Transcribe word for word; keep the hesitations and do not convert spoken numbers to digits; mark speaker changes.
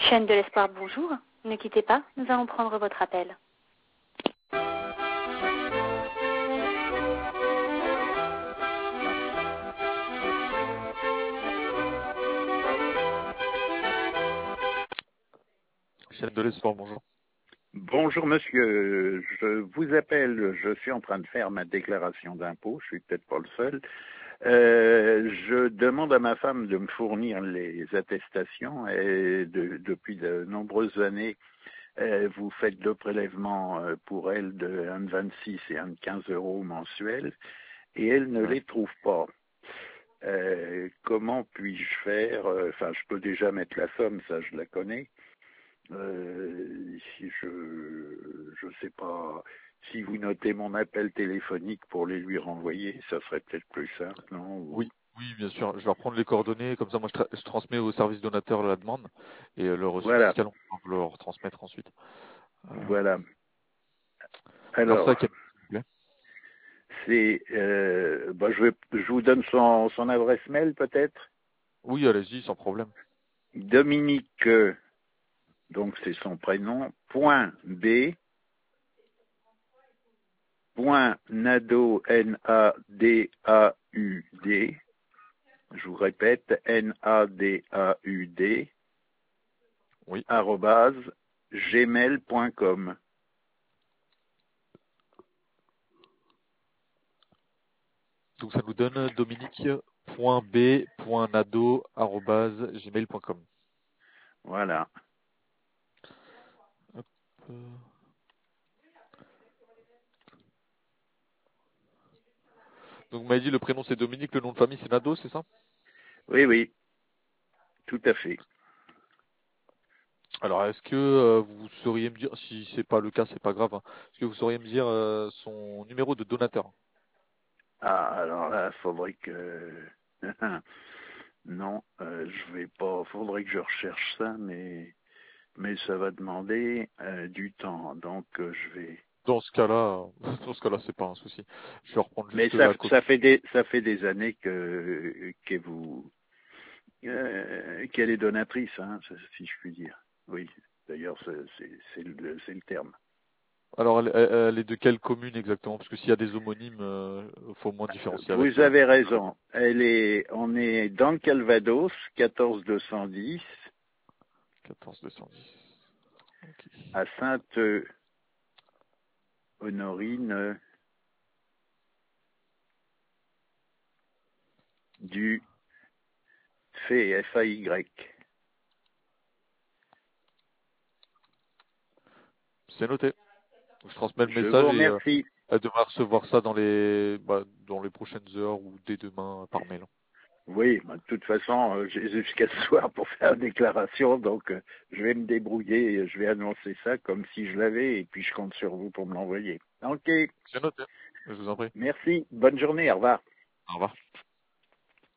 Speaker 1: Chaîne de l'espoir, bonjour. Ne quittez pas, nous allons prendre votre appel.
Speaker 2: Chaîne de l'espoir, bonjour.
Speaker 3: Bonjour monsieur, je vous appelle, je suis en train de faire ma déclaration d'impôt, je suis peut-être pas le seul. Euh, je demande à ma femme de me fournir les attestations et de, depuis de nombreuses années, euh, vous faites deux prélèvements pour elle de un de vingt-six et un de quinze euros mensuels et elle ne
Speaker 2: Ouais.
Speaker 3: les trouve pas. Euh, comment puis-je faire? Enfin, je peux déjà mettre la somme, ça je la connais. Euh, si je je sais pas si vous notez mon appel téléphonique pour les lui renvoyer, ça serait peut-être plus simple, non? Ou...
Speaker 2: Oui, oui, bien sûr. Je vais reprendre les coordonnées, comme ça, moi, je, tra- je transmets au service donateur la demande et euh, le reçu
Speaker 3: Voilà,
Speaker 2: fiscal, on va le retransmettre ensuite. Euh,
Speaker 3: voilà.
Speaker 2: alors ça,
Speaker 3: Alors,
Speaker 2: quel- s'il vous plaît.
Speaker 3: c'est euh, bah, je vais je vous donne son son adresse mail peut-être.
Speaker 2: Oui, allez-y, sans problème.
Speaker 3: Dominique, donc c'est son prénom. Point B. Point Nadaud N A D A U D. Je vous répète, N A D A U D,
Speaker 2: Oui.
Speaker 3: arrobase, gmail point com.
Speaker 2: Donc ça nous donne dominique.b.nado arobase gmail point com.
Speaker 3: Voilà.
Speaker 2: Hop, euh. Donc vous m'avez dit le prénom c'est Dominique, le nom de famille c'est Nado, c'est ça?
Speaker 3: Oui, oui, tout à fait.
Speaker 2: Alors est-ce que euh, vous sauriez me dire, si c'est pas le cas, c'est pas grave, hein, est-ce que vous sauriez me dire euh, son numéro de donateur?
Speaker 3: Ah, alors là, faudrait que... non, euh, je vais pas... Faudrait que je recherche ça, mais mais ça va demander euh, du temps, donc euh, je vais...
Speaker 2: Dans ce cas-là, dans ce cas-là, c'est pas un souci. Je vais reprendre
Speaker 3: Mais
Speaker 2: juste
Speaker 3: ça,
Speaker 2: la copie.
Speaker 3: ça fait des ça fait des années que que vous euh, qu'elle est donatrice, hein, si je puis dire. Oui, d'ailleurs, c'est c'est c'est le, c'est le terme.
Speaker 2: Alors, elle, elle- elle est de quelle commune exactement? Parce que s'il y a des homonymes, euh, faut au moins différencier avec.
Speaker 3: Vous
Speaker 2: Euh...
Speaker 3: avez raison. Elle est, on est dans le Calvados, quatorze deux cent dix,
Speaker 2: quatorze deux cent dix. Ok.
Speaker 3: à Sainte-Honorine du Fay, F A Y.
Speaker 2: C'est noté. Je transmets le
Speaker 3: Je vous
Speaker 2: message et euh,
Speaker 3: remercie.
Speaker 2: elle devra recevoir ça dans les, bah, dans les prochaines heures ou dès demain par mail.
Speaker 3: Oui, bah, de toute façon, euh, j'ai jusqu'à ce soir pour faire la déclaration, donc euh, je vais me débrouiller, et je vais annoncer ça comme si je l'avais, et puis je compte sur vous pour me l'envoyer. Ok,
Speaker 2: C'est noté. Je vous en prie.
Speaker 3: merci, bonne journée, au revoir.
Speaker 2: Au revoir.